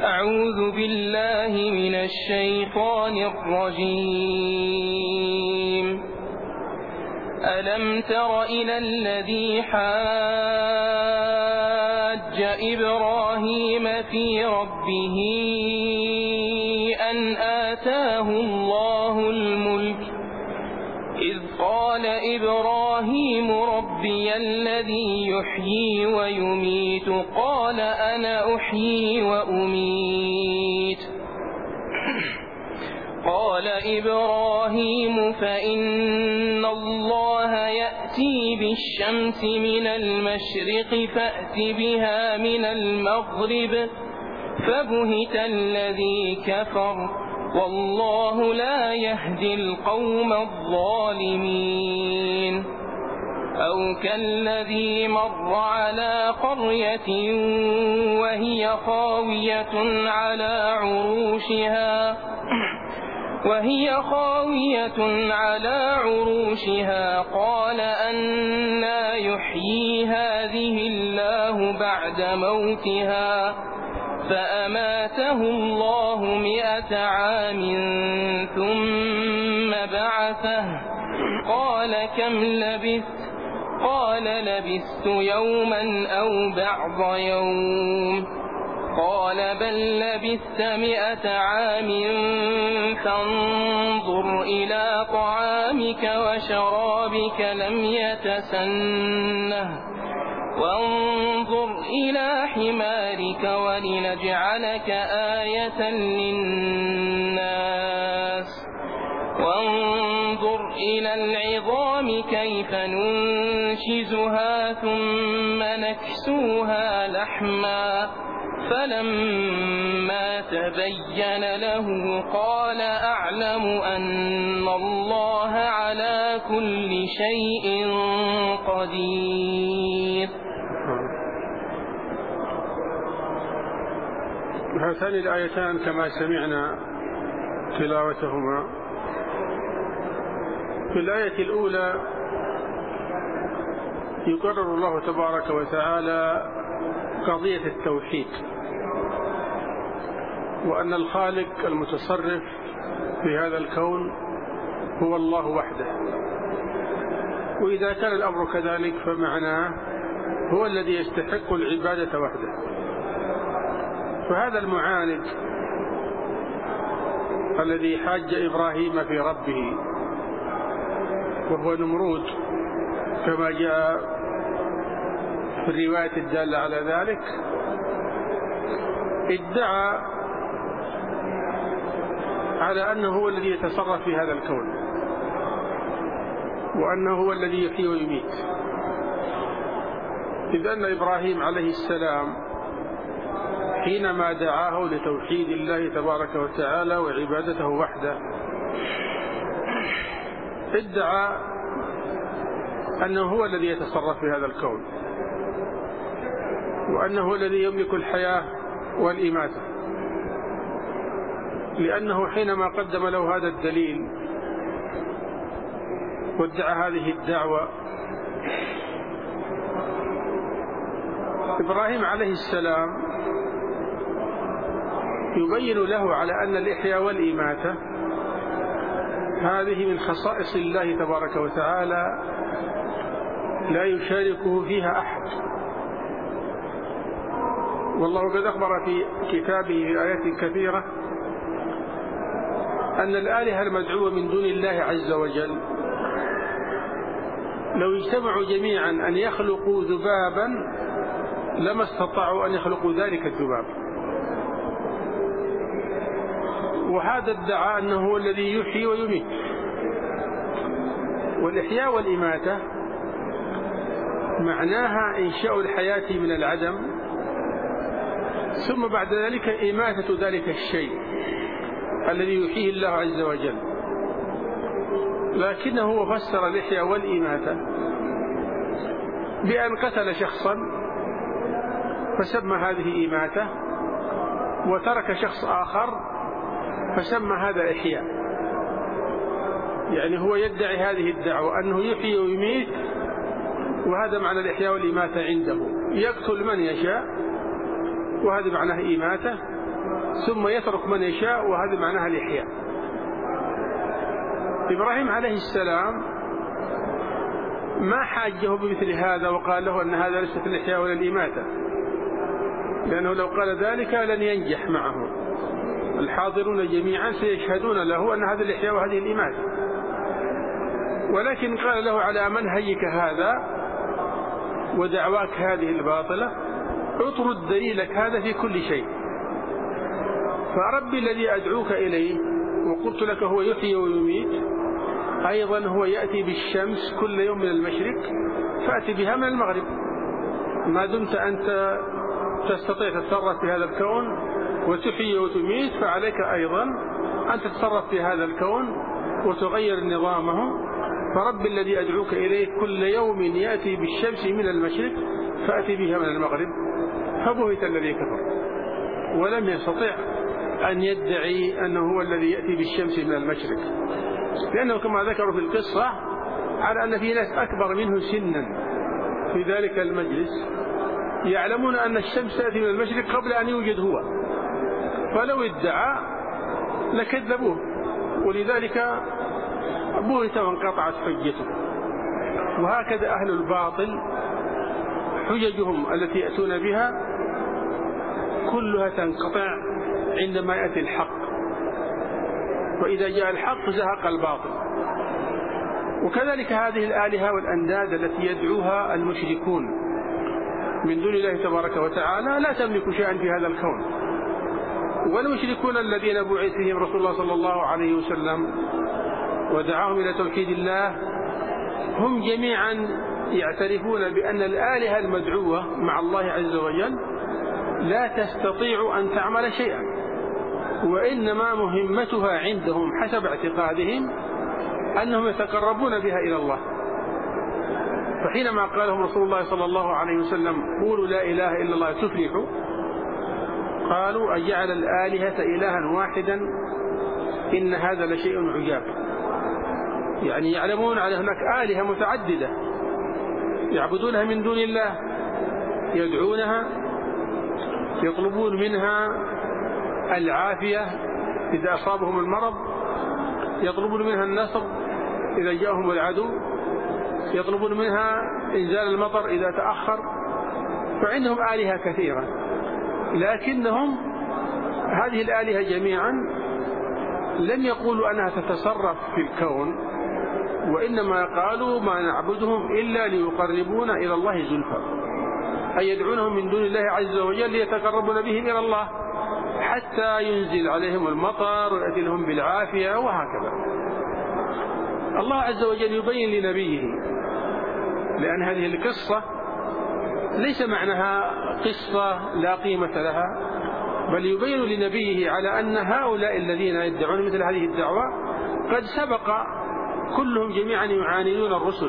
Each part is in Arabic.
أعوذ بالله من الشيطان الرجيم. ألم تر إلى الذي حاج إبراهيم في ربه أن آتاه الله الملك إذ قال إبراهيم ربي الذي يحيي ويميت قال أنا أحيي وأميت قال إبراهيم فإن الله يأتي بالشمس من المشرق فأت بها من المغرب فبهت الذي كفر والله لا يهدي القوم الظالمين. أو كالذي مر على قرية وهي خاوية على عروشها قال أنى يحيي هذه الله بعد موتها فأماته الله 100 عام ثم بعثه قال كم لبثت قال لبثت يوما أو بعض يوم قال بل لبثت 100 عام فانظر إلى طعامك وشرابك لم يتسنه وانظر إلى حمارك ولنجعلك آية للناس وانظر إلى العظام كيف ننشزها ثم نكسوها لحما فلما تبين له قال أعلم أن الله على كل شيء قدير. هاتان الآيتان كما سمعنا تلاوتهما. في الآية الأولى يقرر الله تبارك وتعالى قضية التوحيد وأن الخالق المتصرف في هذا الكون هو الله وحده، وإذا كان الأمر كذلك فمعناه هو الذي يستحق العبادة وحده. فهذا المعاند الذي حاج إبراهيم في ربه وهو نمرود كما جاء في الرواية الدالة على ذلك، ادعى على أنه هو الذي يتصرف في هذا الكون وأنه هو الذي يحيي ويميت، إذ أن إبراهيم عليه السلام حينما دعاه لتوحيد الله تبارك وتعالى وعبادته وحده ادعى أنه هو الذي يتصرف في هذا الكون وأنه هو الذي يملك الحياة والإماتة، لأنه حينما قدم له هذا الدليل وادعى هذه الدعوة إبراهيم عليه السلام يبين له على أن الإحياء والإماتة هذه من خصائص الله تبارك وتعالى لا يشاركه فيها أحد. والله قد أخبر في كتابه في آيات كثيرة أن الآلهة المدعوة من دون الله عز وجل لو اجتمعوا جميعا أن يخلقوا ذبابا لما استطاعوا أن يخلقوا ذلك الذباب، وهذا ادعى أنه هو الذي يحيي ويميت. والإحياء والإماتة معناها إنشاء الحياة من العدم ثم بعد ذلك إماتة ذلك الشيء الذي يحييه الله عز وجل، لكنه فسر الإحياء والإماتة بأن قتل شخصا فسمى هذه إماتة وترك شخص آخر فسمى هذا إحياء. يعني هو يدعي هذه الدعوة أنه يحيي ويميت، وهذا معنى الإحياء والإماتة عنده، يقتل من يشاء وهذا معناه إماتة، ثم يترك من يشاء، وهذا معناها الإحياء. إبراهيم عليه السلام ما حاجه بمثل هذا وقال له أن هذا ليس في الإحياء ولا الإماتة، لأنه لو قال ذلك لن ينجح معه. الحاضرون جميعا سيشهدون له أن هذا الإحياء وهذه الإماتة، ولكن قال له على منهجك هذا ودعواك هذه الباطلة اطرد دليلك هذا في كل شيء. فربي الذي أدعوك إليه وقلت لك هو يحيي ويميت، أيضا هو يأتي بالشمس كل يوم من المشرق فأتي بها من المغرب. ما دمت أنت تستطيع تتصرف في هذا الكون وتحيي وتميت، فعليك أيضا أن تتصرف في هذا الكون وتغير نظامه. فرب الذي أدعوك إليه كل يوم يأتي بالشمس من المشرق فأتي بها من المغرب. فبهت الذي كفر ولم يستطع أن يدعي أنه هو الذي يأتي بالشمس من المشرق، لأنه كما ذكروا في القصة على أن في ناس أكبر منه سنا في ذلك المجلس يعلمون أن الشمس تأتي من المشرق قبل أن يوجد هو، فلو ادعى لكذبوه، ولذلك بهت وانقطعت حجته. وهكذا أهل الباطل حججهم التي يأتون بها كلها تنقطع عندما يأتي الحق، وإذا جاء الحق زهق الباطل. وكذلك هذه الآلهة والأنداد التي يدعوها المشركون من دون الله تبارك وتعالى لا تملك شيئا في هذا الكون. والمشركون الذين بعث فيهم رسول الله صلى الله عليه وسلم ودعاهم إلى توحيد الله هم جميعا يعترفون بأن الآلهة المدعوة مع الله عز وجل لا تستطيع أن تعمل شيئا، وإنما مهمتها عندهم حسب اعتقادهم أنهم يتقربون بها إلى الله. فحينما قال لهم رسول الله صلى الله عليه وسلم قولوا لا إله إلا الله تفلحوا، قالوا أجعل الآلهة إلها واحدا إن هذا لشيء عجاب. يعني يعلمون على هناك آلهة متعددة يعبدونها من دون الله، يدعونها يطلبون منها العافية إذا أصابهم المرض، يطلبون منها النصر إذا جاءهم العدو، يطلبون منها إنزال المطر إذا تأخر. فعندهم آلهة كثيرة، لكنهم هذه الآلهة جميعا لم يقولوا أنها تتصرف في الكون، وإنما قالوا ما نعبدهم إلا ليقربونا إلى الله زلفى، أي يدعونهم من دون الله عز وجل ليتقربون بهم إلى الله حتى ينزل عليهم المطر ويأتي لهم بالعافية وهكذا. الله عز وجل يبين لنبيه، لأن هذه القصة ليس معناها قصة لا قيمة لها، بل يبين لنبيه على أن هؤلاء الذين يدعون مثل هذه الدعوة قد سبق كلهم جميعا يعاندون الرسل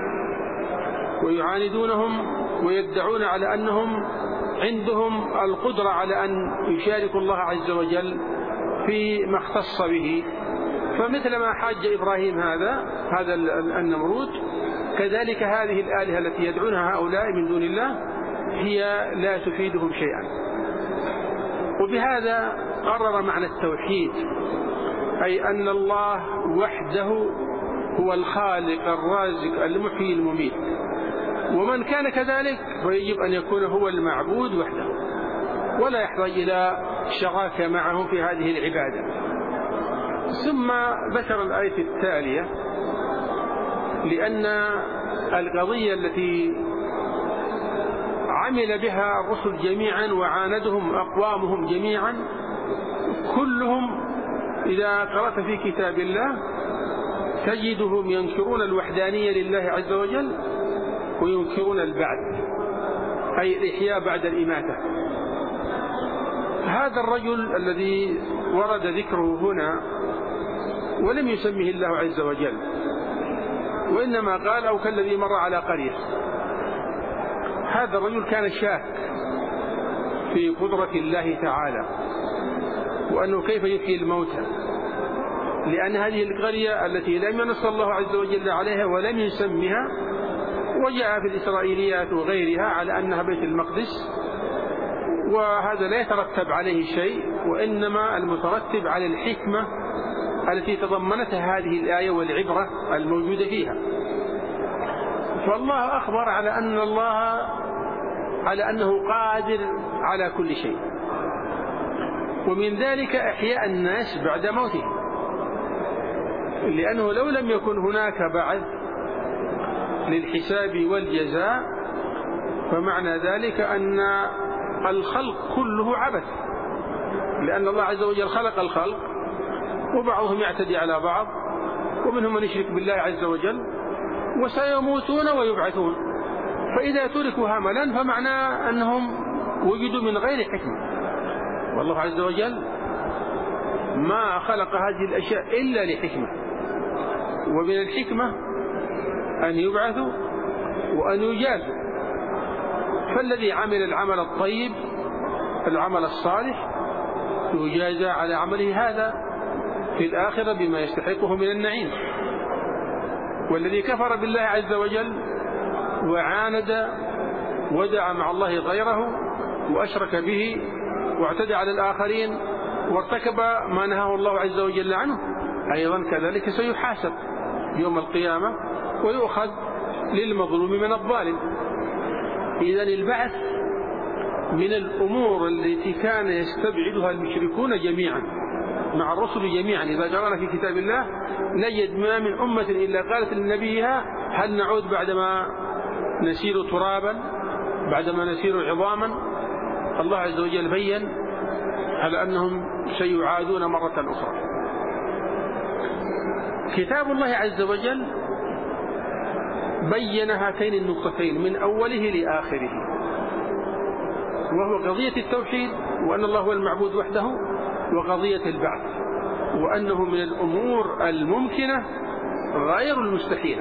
ويعاندونهم ويدعون على أنهم عندهم القدرة على أن يشاركوا الله عز وجل في ما اختص به. فمثل ما حاج إبراهيم هذا النمرود، كذلك هذه الآلهة التي يدعونها هؤلاء من دون الله هي لا تفيدهم شيئا. وبهذا قرر معنى التوحيد، أي أن الله وحده هو الخالق الرازق المحيي المميت، ومن كان كذلك فيجب أن يكون هو المعبود وحده ولا يحتاج إلى شراكة معه في هذه العبادة. ثم ذكر الآية التالية لأن القضية التي عمل بها الرسل جميعا وعاندهم أقوامهم جميعا كلهم إذا قرأت في كتاب الله تجدهم ينكرون الوحدانية لله عز وجل وينكرون البعث، أي الإحياء بعد الإماتة. هذا الرجل الذي ورد ذكره هنا ولم يسميه الله عز وجل، وإنما قال أو كالذي مر على قرية. هذا الرجل كان شاك في قدرة الله تعالى وأنه كيف يحيي الموتى، لأن هذه القرية التي لم ينص الله عز وجل عليها ولم يسمها، وجاء في الإسرائيليات وغيرها على أنها بيت المقدس، وهذا لا يترتب عليه شيء، وإنما المترتب على الحكمة التي تضمنتها هذه الآية والعبرة الموجودة فيها. فالله أخبر على أنه قادر على كل شيء، ومن ذلك إحياء الناس بعد موتهم، لأنه لو لم يكن هناك بعث للحساب والجزاء فمعنى ذلك أن الخلق كله عبث، لأن الله عز وجل خلق الخلق وبعضهم يعتدي على بعض، ومنهم من يشرك بالله عز وجل، وسيموتون ويبعثون. فإذا تركوا هملا فمعنى أنهم وجدوا من غير حكمة، والله عز وجل ما خلق هذه الأشياء إلا لحكمة، ومن الحكمة أن يبعثوا وأن يجازوا. فالذي عمل العمل الطيب العمل الصالح يجازى على عمله هذا في الآخرة بما يستحقه من النعيم، والذي كفر بالله عز وجل وعاند ودعا مع الله غيره وأشرك به واعتدى على الآخرين وارتكب ما نهاه الله عز وجل عنه أيضا كذلك سيحاسب يوم القيامة ويؤخذ للمظلوم من الظالم. إذن البعث من الأمور التي كان يستبعدها المشركون جميعا مع الرسل جميعا. إذا قرأنا في كتاب الله نجد ما من أمة إلا قالت لنبيها هل نعود بعدما نسير ترابا، بعدما نسير عظاما. الله عز وجل بين على أنهم سيعادون مرة أخرى. كتاب الله عز وجل بين هاتين النقطتين من أوله لآخره، وهو قضية التوحيد وأن الله هو المعبود وحده، وقضية البعث وأنه من الأمور الممكنة غير المستحيلة.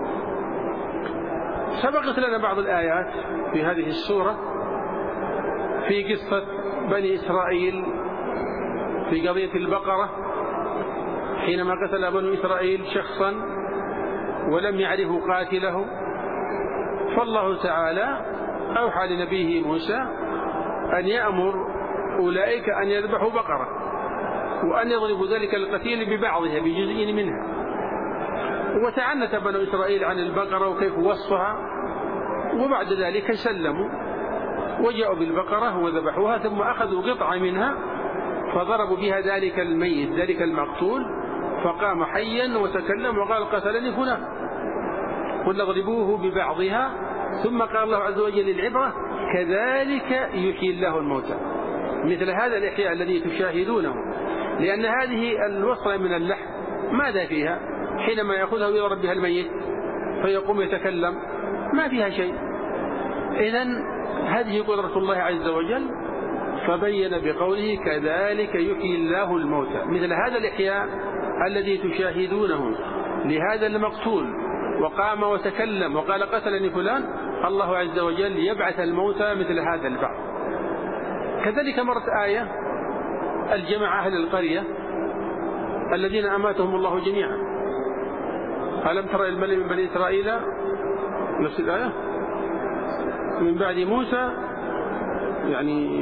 سبقت لنا بعض الآيات في هذه السورة في قصة بني إسرائيل في قضية البقرة، حينما قتل بنو إسرائيل شخصا ولم يعرفوا قاتله، فالله تعالى أوحى لنبيه موسى أن يأمر أولئك أن يذبحوا بقرة وأن يضربوا ذلك القتيل ببعضها بجزء منها. وتعنت بنو إسرائيل عن البقرة وكيف وصفها، وبعد ذلك سلموا وجاءوا بالبقرة وذبحوها، ثم أخذوا قطعة منها فضربوا بها ذلك الميت ذلك المقتول، فقام حيا وتكلم وقال قتلني فلان، قلنا اضربوه ببعضها. ثم قال الله عز وجل للعبرة كذلك يحيي الله الموتى، مثل هذا الإحياء الذي تشاهدونه، لأن هذه الوصلة من اللحم ماذا فيها؟ حينما يأخذها ويضرب بها الميت فيقوم يتكلم ما فيها شيء. إذن هذه قدرة الله عز وجل، فبين بقوله كذلك يحيي الله الموتى، مثل هذا الإحياء الذي تشاهدونه لهذا المقتول وقام وتكلم وقال قتلني فلان، الله عز وجل يبعث الموتى مثل هذا البعث. كذلك مرت آية الجمع أهل القرية الذين أماتهم الله جميعا، ألم تر الملأ من بني إسرائيل، نفس الآية من بعد موسى يعني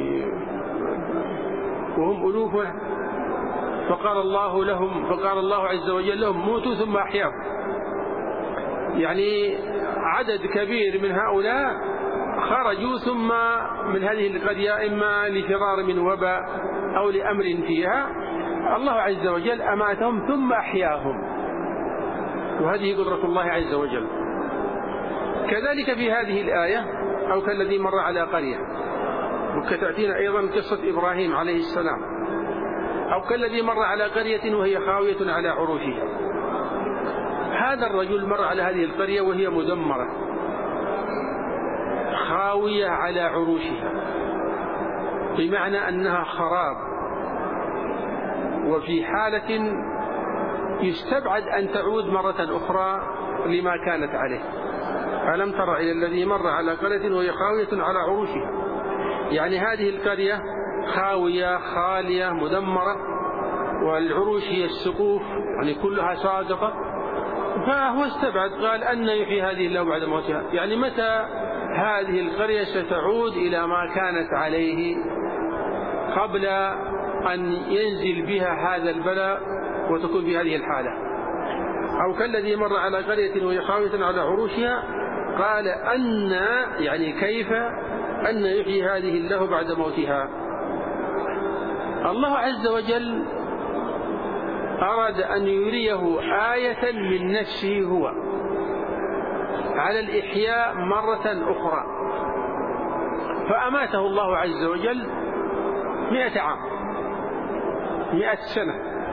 وهم ألوف، فقال الله عز وجل لهم موتوا ثم أحياهم. يعني عدد كبير من هؤلاء خرجوا ثم من هذه القرية إما لفرار من وباء أو لأمر فيها، الله عز وجل أماتهم ثم أحياهم، وهذه قدرة الله عز وجل. كذلك في هذه الآية أو كالذي مر على قرية، وكتأتينا أيضا قصة إبراهيم عليه السلام، أو كالذي مر على قرية وهي خاوية على عروشها. هذا الرجل مر على هذه القرية وهي مدمرة خاوية على عروشها، بمعنى أنها خراب وفي حالة يستبعد أن تعود مرة أخرى لما كانت عليه. ألم تر إلى الذي مر على قرية وهي خاوية على عروشها، يعني هذه القرية خاوية خالية مدمرة، والعروش هي السقوف يعني كلها ساقطة، فهو استبعد قال أن يحيي هذه الله بعد موتها، يعني متى هذه القرية ستعود إلى ما كانت عليه قبل أن ينزل بها هذا البلاء وتكون في هذه الحالة. أو كالذي مر على قرية وهي خاوية على عروشها قال أن يعني كيف أن يحيي هذه الله بعد موتها. الله عز وجل أراد أن يريه آية من نفسه هو على الإحياء مرة أخرى، فأماته الله عز وجل 100 عام، 100 سنة،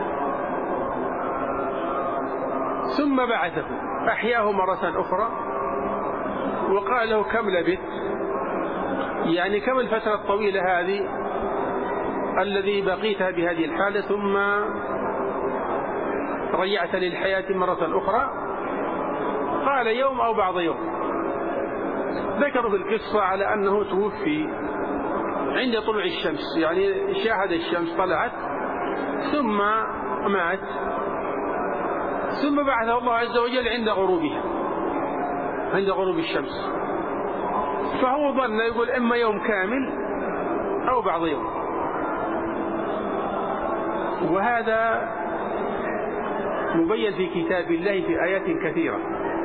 ثم بعثه أحياه مرة أخرى وقال له كم لبثت، يعني كم الفترة الطويلة هذه الذي بقيتها بهذه الحالة ثم رجعت للحياة مرة أخرى. قال يوم أو بعض يوم. ذكروا في القصة على أنه توفي عند طلوع الشمس، يعني شاهد الشمس طلعت ثم مات، ثم بعثه الله عز وجل عند غروبها، عند غروب الشمس. فهو ظن يقول إما يوم كامل أو بعض يوم. وهذا مبين في كتاب الله في آيات كثيرة،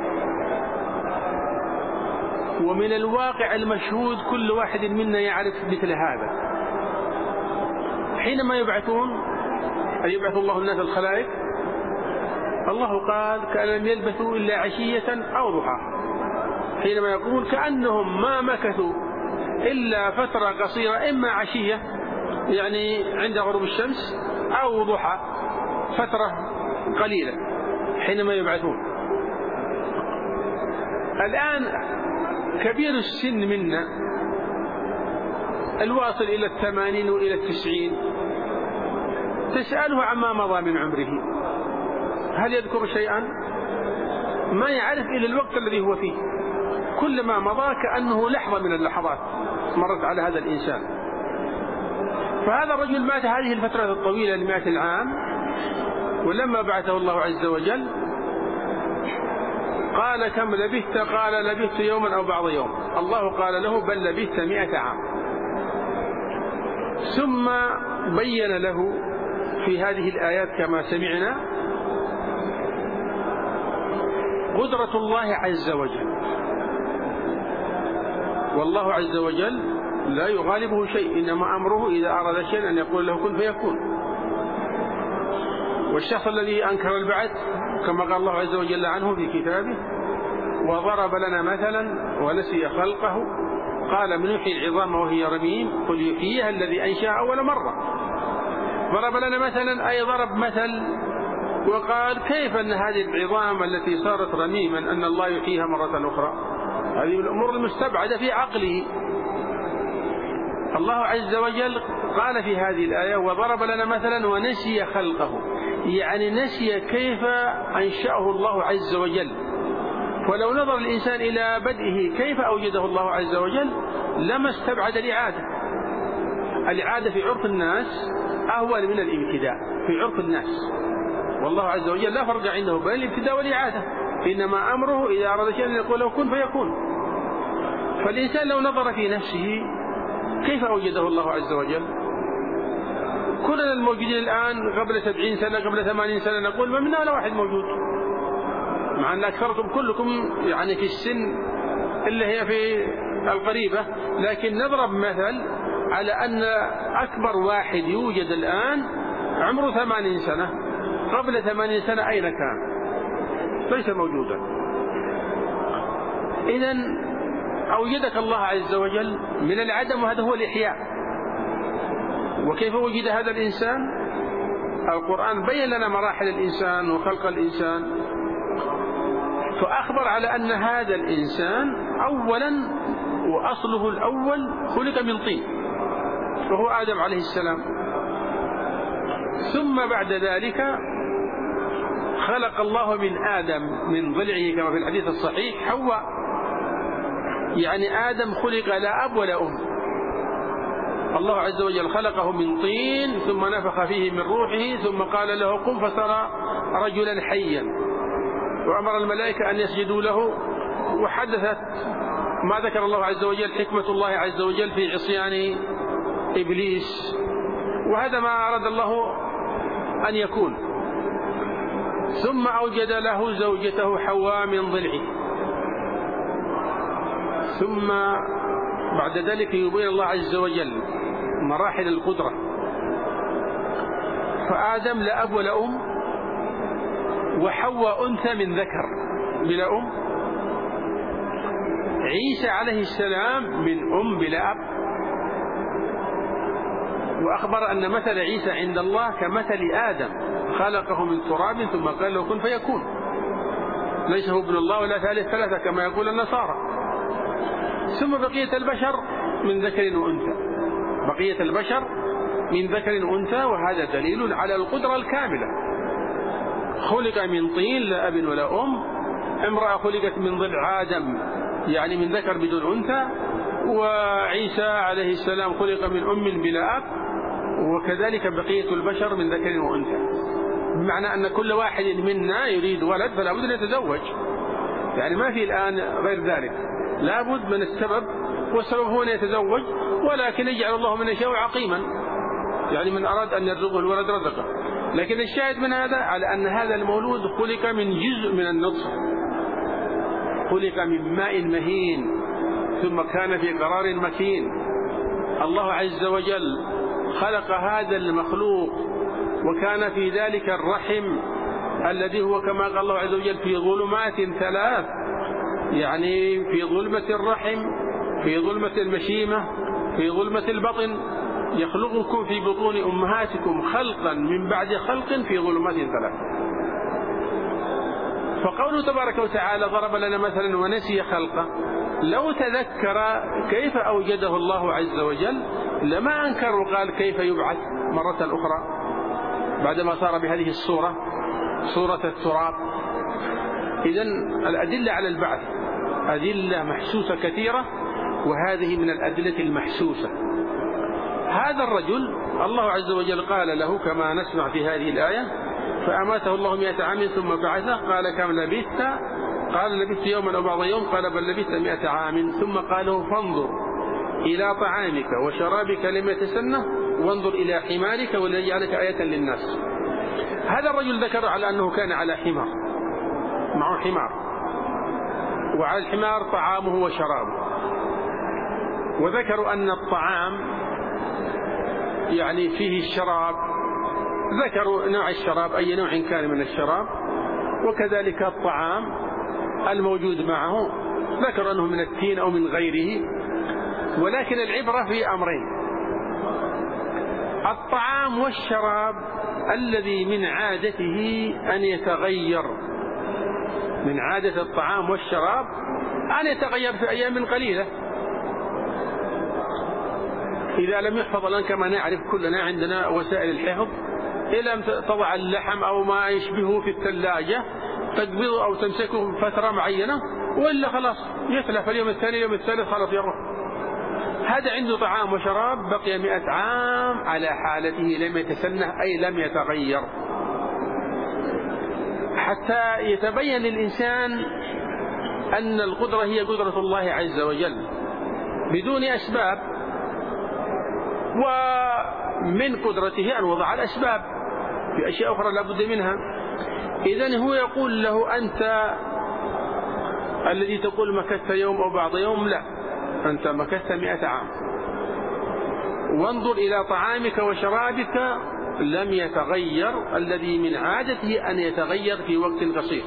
ومن الواقع المشهود كل واحد منا يعرف مثل هذا. حينما يبعثون أي يبعث الله الناس الخلائق، الله قال كأن لم يلبثوا إلا عشية أو ضحى. حينما يقول كأنهم ما مكثوا إلا فترة قصيرة، إما عشية يعني عند غروب الشمس أو ضحى فترة قليلة حينما يبعثون. الآن كبير السن منا الواصل إلى 80 وإلى 90 تسأله عما مضى من عمره هل يذكر شيئا؟ ما يعرف إلا الوقت الذي هو فيه، كل ما مضى كأنه لحظة من اللحظات مرت على هذا الإنسان. فهذا الرجل مات هذه الفترة الطويلة 100 عام، ولما بعثه الله عز وجل قال كم لبثت؟ قال لبثت يوما أو بعض يوم. الله قال له بل لبثت 100 عام. ثم بين له في هذه الآيات كما سمعنا قدرة الله عز وجل، والله عز وجل لا يغالبه شيء، إنما أمره إذا أراد شيئا أن يقول له كن فيكون. والشخص الذي أنكر البعث كما قال الله عز وجل عنه في كتابه وضرب لنا مثلا ونسي خلقه قال من يحيي العظام وهي رميم قل يحييها الذي أنشأها أول مرة. ضرب لنا مثلا أي ضرب مثل وقال كيف أن هذه العظام التي صارت رميما أن الله يحييها مرة أخرى؟ هذه من الأمور المستبعدة في عقله. الله عز وجل قال في هذه الآية وضرب لنا مثلا ونسي خلقه، يعني نسي كيف أنشأه الله عز وجل. ولو نظر الإنسان إلى بدئه كيف أوجده الله عز وجل لما استبعد الإعادة. الإعادة في عرف الناس أهون من الابتداء في عرف الناس، والله عز وجل لا فرق عنده بين الابتداء والإعادة، إنما أمره إذا أراد شيئا يقول له كن فيكون. فالإنسان لو نظر في نفسه كيف أوجده الله عز وجل؟ كلنا الموجودين الآن قبل 70 سنة قبل 80 سنة نقول ما منا ولا واحد موجود، مع أن أكثركم كلكم يعني في السن اللي هي في القريبة، لكن نضرب مثل على أن أكبر واحد يوجد الآن عمره 80 سنة، قبل 80 سنة أين كان؟ ليس موجودا. إذن أوجدك الله عز وجل من العدم، وهذا هو الإحياء. وكيف وجد هذا الإنسان؟ القرآن بين لنا مراحل الإنسان وخلق الإنسان، فأخبر على أن هذا الإنسان أولا وأصله الأول خلق من طين وهو آدم عليه السلام، ثم بعد ذلك خلق الله من آدم من ضلعه كما في الحديث الصحيح حواء، يعني آدم خلق لا أب ولا أم. الله عز وجل خلقه من طين ثم نفخ فيه من روحه ثم قال له قم فصار رجلا حيا، وأمر الملائكة أن يسجدوا له، وحدثت ما ذكر الله عز وجل حكمة الله عز وجل في عصيان إبليس، وهذا ما أراد الله أن يكون. ثم أوجد له زوجته حواء من ضلعه، ثم بعد ذلك يبين الله عز وجل مراحل القدرة. فآدم لا أب ولا أم، وحواء أنثى من ذكر بلا أم، عيسى عليه السلام من أم بلا أب. وأخبر أن مثل عيسى عند الله كمثل آدم خلقه من تراب ثم قال له كن فيكون، ليس هو ابن الله ولا ثالث ثلاثة كما يقول النصارى. ثم بقية البشر من ذكر وأنثى، بقية البشر من ذكر وأنثى، وهذا دليل على القدرة الكاملة. خلق من طين لا أب ولا أم، امرأة خلقت من ضلع آدم يعني من ذكر بدون أنثى، وعيسى عليه السلام خلق من أم بلا أب، وكذلك بقية البشر من ذكر وأنثى، بمعنى أن كل واحد منا يريد ولد فلا بد أن يتزوج، يعني ما في الآن غير ذلك، لا بد من السبب، والسبب هو أن يتزوج، ولكن يجعل الله من يشاء عقيما، يعني من أراد أن يرزقه الولد رزقه. لكن الشاهد من هذا على أن هذا المولود خلق من جزء من النطفة، خلق من ماء مهين ثم كان في قرار مكين. الله عز وجل خلق هذا المخلوق وكان في ذلك الرحم الذي هو كما قال الله عز وجل في ظلمات ثلاث، يعني في ظلمة الرحم، في ظلمة المشيمة، في ظلمة البطن، يخلقكم في بطون أمهاتكم خلقا من بعد خلق في ظلمات ثلاث. فقوله تبارك وتعالى ضرب لنا مثلا ونسي خلقه، لو تذكر كيف أوجده الله عز وجل لما أنكر وقال كيف يبعث مرة أخرى بعدما صار بهذه الصورة، صورة التراب. إذن الأدلة على البعث أدلة محسوسة كثيرة، وهذه من الأدلة المحسوسة. هذا الرجل الله عز وجل قال له كما نسمع في هذه الآية فأماته الله 100 عام ثم بعثه، قال كم لبثت؟ قال لبثت يوما أو بعض يوم، قال بل لبثت 100 عام. ثم قال له فانظر إلى طعامك وشرابك لم يتسنه، وانظر إلى حمارك ولنجعلك آية للناس. هذا الرجل ذكر على أنه كان على حمار، معه حمار، وعلى الحمار طعامه وشرابه. وذكروا أن الطعام يعني فيه الشراب، ذكروا نوع الشراب أي نوع كان من الشراب، وكذلك الطعام الموجود معه ذكر أنه من التين أو من غيره. ولكن العبرة في أمرين: الطعام والشراب الذي من عادته أن يتغير، من عادة الطعام والشراب أن يتغير في أيام قليلة. إذا لم يحفظ الآن كما نعرف كلنا عندنا وسائل الحفظ، إذا لم تضع اللحم أو ما يشبهه في الثلاجة تقبضه أو تمسكه فترة معينة، وإلا خلاص يتلف اليوم الثاني اليوم الثالث خلاص يروح. هذا عنده طعام وشراب بقي 100 عام على حالته لم يتسنه أي لم يتغير، حتى يتبين للإنسان أن القدرة هي قدرة الله عز وجل بدون أسباب، ومن قدرته أن وضع الأسباب في أشياء أخرى لا بد منها. إذن هو يقول له أنت الذي تقول مكثت يوم أو بعض يوم، لا، أنت مكثت 100 عام. وانظر إلى طعامك وشرابك لم يتغير الذي من عادته أن يتغير في وقت قصير.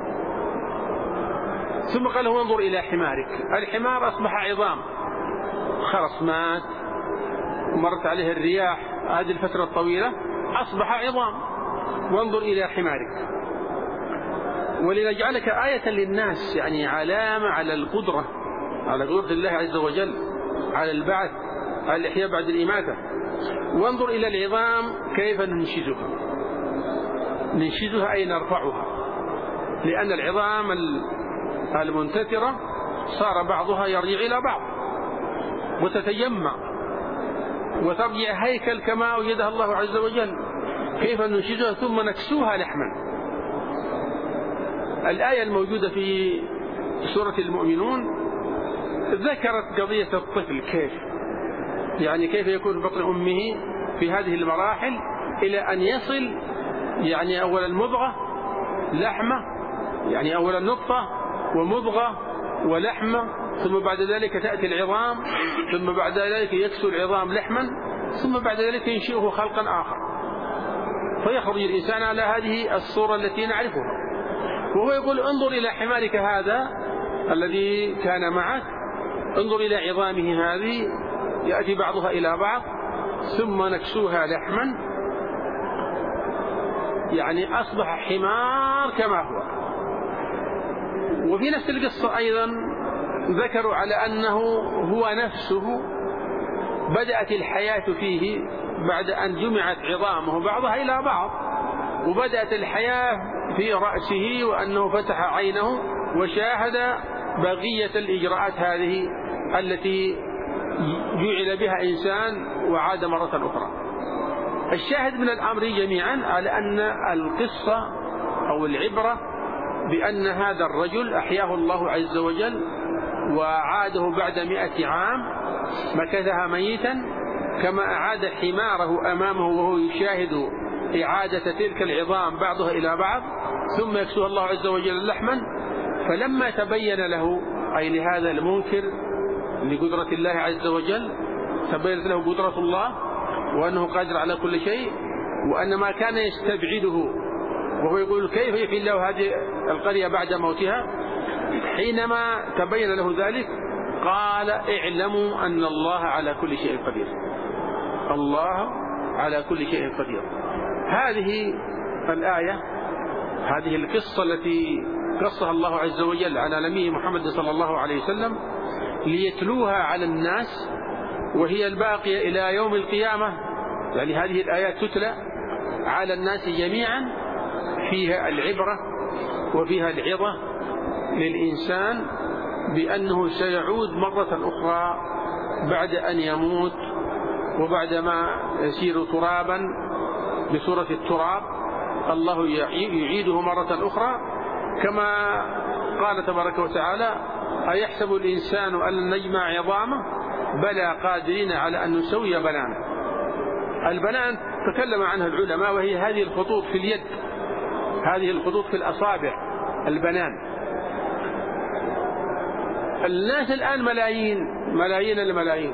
ثم قال له انظر إلى حمارك، الحمار أصبح عظام، خرس مات ومرت عليه الرياح هذه الفترة الطويلة أصبح عظام. وانظر إلى حمارك ولنجعلك آية للناس، يعني علامة على القدرة، على قدرة الله عز وجل على البعث، على الإحياء بعد الإماتة. وانظر إلى العظام كيف ننشزها، ننشزها أي نرفعها، لأن العظام المنتثرة صار بعضها يرجع إلى بعض وتتجمع وترجع هيكل كما أوجدها الله عز وجل. كيف ننشزها ثم نكسوها لحما. الآية الموجودة في سورة المؤمنون ذكرت قضية الطفل كيف يكون في بطن أمه في هذه المراحل إلى أن يصل يعني أولا مضغة لحمة، يعني أولا نطفة ومضغة ولحمة، ثم بعد ذلك تأتي العظام، ثم بعد ذلك يكسو العظام لحما، ثم بعد ذلك ينشئه خلقا آخر، فيخرج الإنسان على هذه الصورة التي نعرفها. وهو يقول انظر إلى حمارك هذا الذي كان معك، انظر إلى عظامه هذه يأتي بعضها إلى بعض ثم نكسوها لحما، يعني أصبح حمار كما هو. وفي نفس القصة أيضا ذكروا على أنه هو نفسه بدأت الحياة فيه بعد أن جمعت عظامه بعضها إلى بعض، وبدأت الحياة في رأسه، وأنه فتح عينه وشاهد بقية الإجراءات هذه التي جعل بها إنسان وعاد مرة أخرى. الشاهد من الأمر جميعا على أن القصة أو العبرة بأن هذا الرجل أحياه الله عز وجل وعاده بعد 100 عام مكثها ميتا، كما أعاد حماره أمامه وهو يشاهد إعادة تلك العظام بعضها إلى بعض، ثم يكسوها الله عز وجل لحما. فلما تبين له، أي لهذا المنكر لقدرة الله عز وجل، تبينت له قدرة الله وأنه قادر على كل شيء، وأن ما كان يستبعده، وهو يقول كيف يحيي الله هذه القرية بعد موتها، حينما تبين له ذلك قال اعلموا أن الله على كل شيء قدير. الله على كل شيء قدير. هذه الآية، هذه القصة التي قصها الله عز وجل على نبيه محمد صلى الله عليه وسلم ليتلوها على الناس، وهي الباقية إلى يوم القيامة. يعني هذه الآيات تتلى على الناس جميعا، فيها العبرة وفيها العظة للإنسان بأنه سيعود مرة أخرى بعد أن يموت، وبعدما يصير ترابا بصورة التراب الله يعيده مرة أخرى، كما قال تبارك وتعالى أيحسب الإنسان أن لن نجمع عظامه بلى قادرين على أن نسوي بنانه. البنان تكلم عنها العلماء، وهي هذه الخطوط في اليد، هذه الخطوط في الأصابع، البنان. الناس الآن ملايين الملايين،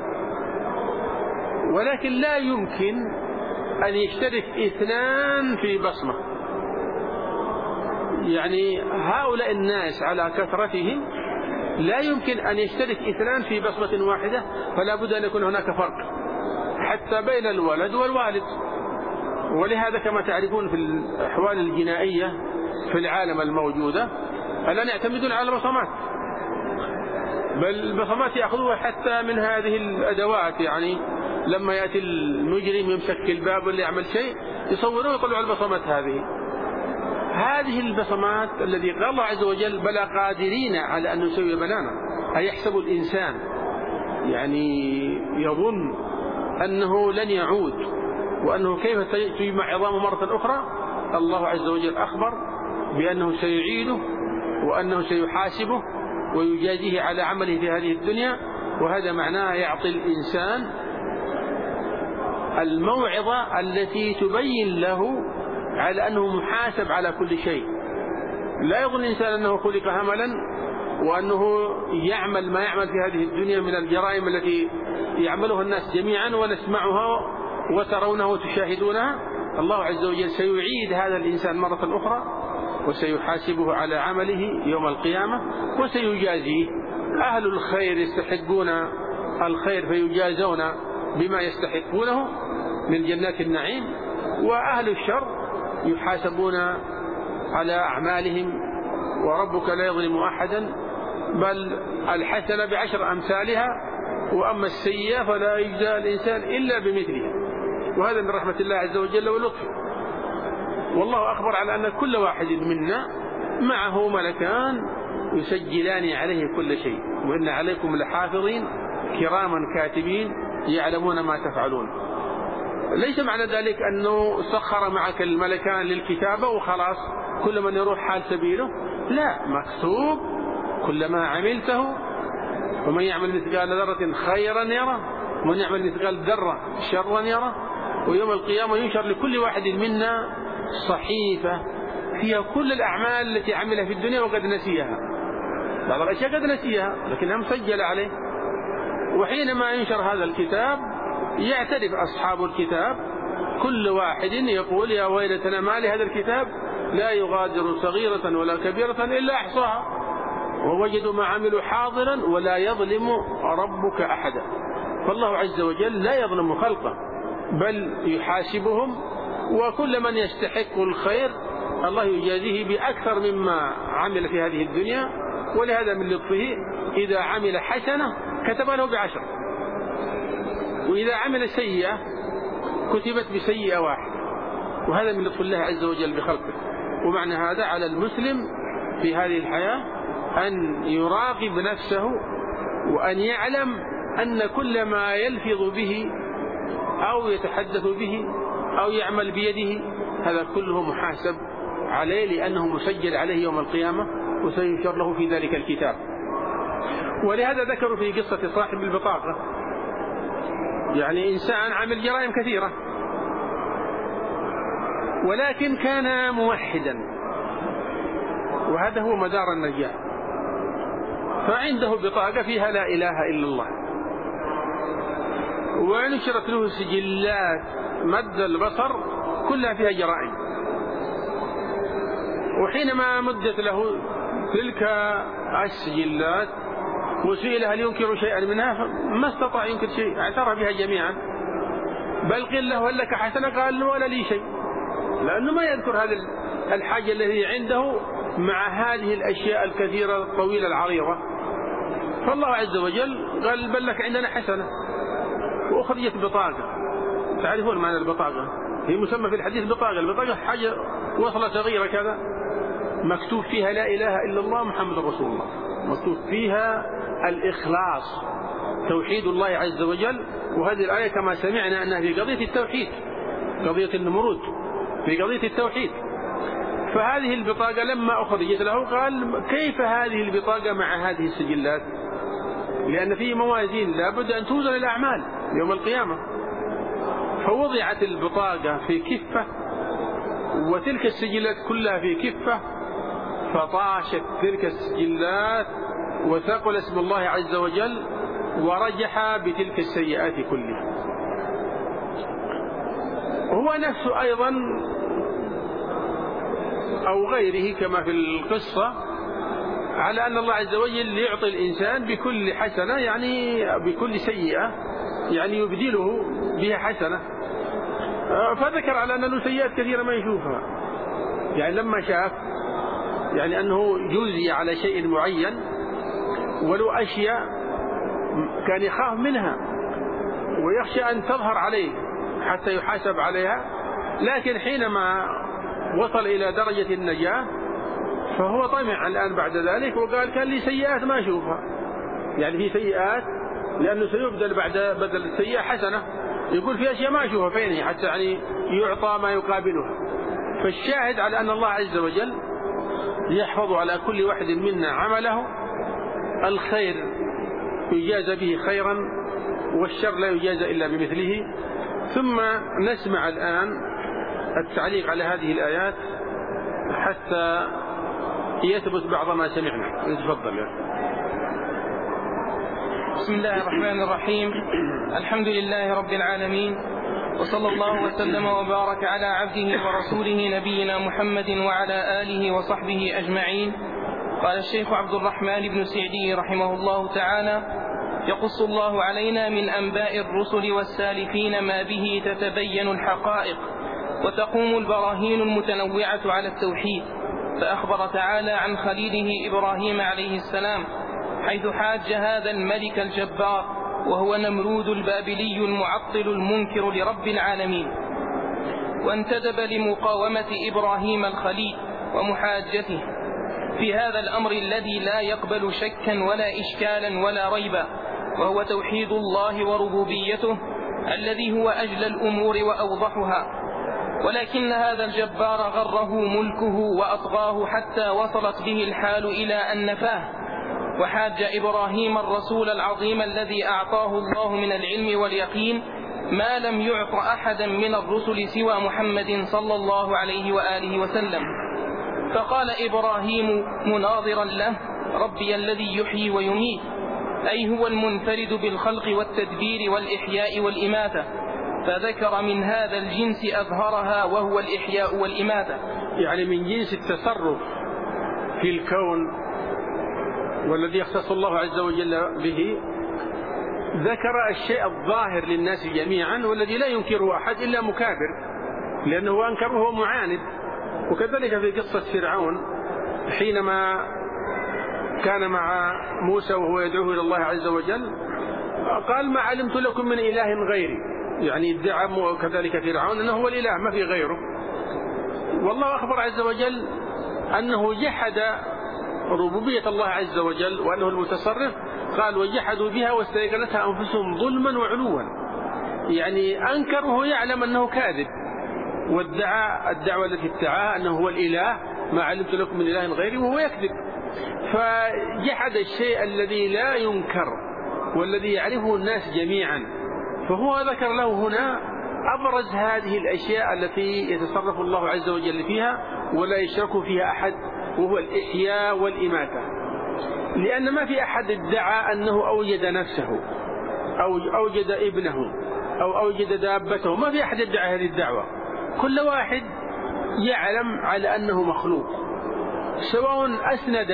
ولكن لا يمكن أن يشترك 2 في بصمة. يعني هؤلاء الناس على كثرتهم لا يمكن أن يشترك 2 في بصمة واحدة، فلا بد أن يكون هناك فرق حتى بين الولد والوالد. ولهذا كما تعرفون في الأحوال الجنائية في العالم الموجودة الآن يعتمدون على البصمات، بل البصمات يأخذوها حتى من هذه الأدوات. يعني لما يأتي المجرم يمسك الباب ولا يعمل شيء يصوروه ويطلعوا البصمات هذه البصمات الذي قال الله عز وجل بلى قادرين على أن نسوي بنانا. أيحسب الإنسان، يعني يظن أنه لن يعود، وأنه كيف تجمع عظامه مرة أخرى. الله عز وجل أخبر بأنه سيعيده، وأنه سيحاسبه ويجازيه على عمله في هذه الدنيا. وهذا معناه يعطي الإنسان الموعظة التي تبين له على أنه محاسب على كل شيء. لا يظن الإنسان أنه خلق هملا، وأنه يعمل ما يعمل في هذه الدنيا من الجرائم التي يعملها الناس جميعا ونسمعها وترونها وتشاهدونها. الله عز وجل سيعيد هذا الإنسان مرة أخرى، وسيحاسبه على عمله يوم القيامة، وسيجازيه. أهل الخير يستحقون الخير فيجازون بما يستحقونه من جنات النعيم، وأهل الشر يحاسبون على أعمالهم، وربك لا يظلم أحدا، بل الحسنة ب10 أمثالها، وأما السيئة فلا يجزى الإنسان إلا بمثلها. وهذا من رحمة الله عز وجل ولطفه. والله أخبر على أن كل واحد منا معه ملكان يسجلان عليه كل شيء، وإن عليكم لحافظين كراما كاتبين يعلمون ما تفعلون. ليس معنى ذلك أنه سخر معك الملكان للكتابة وخلاص كل من يروح حال سبيله، لا، مكتوب كل ما عملته ومن يعمل مثقال ذرة خيرا يره ومن يعمل مثقال ذرة شرا يره. ويوم القيامة ينشر لكل واحد منا صحيفة فيها كل الأعمال التي عملها في الدنيا وقد نسيها. بعض الأشياء قد نسيها لكنها مسجلة عليه. وحينما ينشر هذا الكتاب يعترف أصحاب الكتاب كل واحد يقول يا ويلتنا ما لهذا الكتاب لا يغادر صغيرة ولا كبيرة إلا أحصاها ووجدوا ما عملوا حاضرا ولا يظلم ربك أحدا. فالله عز وجل لا يظلم خلقه بل يحاسبهم، وكل من يستحق الخير الله يجازيه بأكثر مما عمل في هذه الدنيا. ولهذا من لطفه إذا عمل حسنة كتب له ب10، وإذا عمل سيئة كتبت بسيئة واحد. وهذا من لطف الله عز وجل بخلقه. ومعنى هذا على المسلم في هذه الحياة أن يراقب نفسه وأن يعلم أن كل ما يلفظ به أو يتحدث به أو يعمل بيده هذا كله محاسب عليه، لأنه مسجل عليه يوم القيامة وسينشر له في ذلك الكتاب. ولهذا ذكروا في قصة صاحب البطاقة، يعني إنسان عمل جرائم كثيرة ولكن كان موحدا، وهذا هو مدار النجاة. فعنده بطاقة فيها لا إله إلا الله، ونشرت له سجلات مد البصر كلها فيها جرائم. وحينما مدت له تلك السجلات وسئل هل ينكر شيئا منها ما استطاع ينكر شيء، اعترف بها جميعا. بل قيل له هل لك حسنة؟ قال ولا لي شيء، لأنه ما يذكر هذه الحاجة التي عنده مع هذه الأشياء الكثيرة الطويلة العريضة. فالله عز وجل قال بل لك عندنا حسنة. وأخرجت بطاقة، تعرفون معنى البطاقة؟ هي مسمى في الحديث بطاقة. البطاقة حاجة وصلة صغيرة كذا مكتوب فيها لا إله إلا الله محمد رسول الله، مكتوب فيها الإخلاص توحيد الله عز وجل. وهذه الآية كما سمعنا أنها في قضية التوحيد، قضية النمرود في قضية التوحيد. فهذه البطاقة لما أخرجت له قال كيف هذه البطاقة مع هذه السجلات؟ لأن فيه موازين لابد أن توزن الأعمال يوم القيامة. فوضعت البطاقة في كفة وتلك السجلات كلها في كفة، فطاشت تلك السجلات وثقل اسم الله عز وجل ورجح بتلك السيئات كلها. هو نفسه أيضا أو غيره كما في القصة على أن الله عز وجل يعطي الإنسان بكل حسنة يعني بكل سيئة يعني يبدله بها حسنة. فذكر على أن له سيئات كثيرة ما يشوفها، يعني لما شاف يعني أنه جزي على شيء معين ولو أشياء كان يخاف منها ويخشى أن تظهر عليه حتى يحاسب عليها، لكن حينما وصل إلى درجة النجاة فهو طمع الآن بعد ذلك وقال كان لي سيئات ما أشوفها. يعني في سيئات لأنه سيبدل بعد بدل السيئة حسنة، يقول في أشياء ما أشوفها فيني حتى يعني يعطى ما يقابلها. فالشاهد على أن الله عز وجل يحفظ على كل واحد منا عمله، الخير يجازى به خيرا والشر لا يجازى إلا بمثله. ثم نسمع الآن التعليق على هذه الآيات حتى يثبت بعض ما سمعنا. تفضل يا. بسم الله الرحمن الرحيم. الحمد لله رب العالمين، وصلى الله وسلم وبارك على عبده ورسوله نبينا محمد وعلى آله وصحبه أجمعين. قال الشيخ عبد الرحمن بن سعدي رحمه الله تعالى: يقص الله علينا من أنباء الرسل والسالفين ما به تتبين الحقائق وتقوم البراهين المتنوعة على التوحيد. فأخبر تعالى عن خليله إبراهيم عليه السلام حيث حاج هذا الملك الجبار وهو نمرود البابلي المعطل المنكر لرب العالمين، وانتدب لمقاومة إبراهيم الخليل ومحاجته في هذا الأمر الذي لا يقبل شكا ولا إشكالا ولا ريبا، وهو توحيد الله وربوبيته الذي هو أجل الأمور وأوضحها. ولكن هذا الجبار غره ملكه وأطغاه حتى وصلت به الحال إلى أن نفاه، وحاج إبراهيم الرسول العظيم الذي أعطاه الله من العلم واليقين ما لم يعط أحدا من الرسل سوى محمد صلى الله عليه وآله وسلم. فقال إبراهيم مناظرا له: ربي الذي يحيي ويميت، أي هو المنفرد بالخلق والتدبير والإحياء والإماتة، فذكر من هذا الجنس أظهرها وهو الإحياء والإماتة، يعني من جنس التصرف في الكون والذي يختص الله عز وجل به، ذكر الشيء الظاهر للناس جميعا والذي لا ينكره أحد إلا مكابر، لأنه أنكره هو معاند. وكذلك في قصة فرعون حينما كان مع موسى وهو يدعوه إلى الله عز وجل قال: ما علمت لكم من إله غيري، يعني ادعى كذلك فرعون أنه هو الإله ما في غيره. والله أخبر عز وجل أنه جحد ربوبية الله عز وجل وأنه المتصرف، قال: وجحدوا بها واستيقنتها أنفسهم ظلما وعلوا، يعني أنكره يعلم أنه كاذب، وادعى الدعوة التي ادعاها أنه هو الإله، ما علمت لكم من إله غيري، وهو يكذب. فجحد الشيء الذي لا ينكر والذي يعرفه الناس جميعا، فهو ذكر له هنا أبرز هذه الأشياء التي يتصرف الله عز وجل فيها ولا يشرك فيها أحد، وهو الإحياء والإماتة. لأن ما في أحد ادعى أنه أوجد نفسه أو أوجد ابنه أو أوجد دابته، ما في أحد ادعى هذه الدعوة. كل واحد يعلم على أنه مخلوق، سواء أسند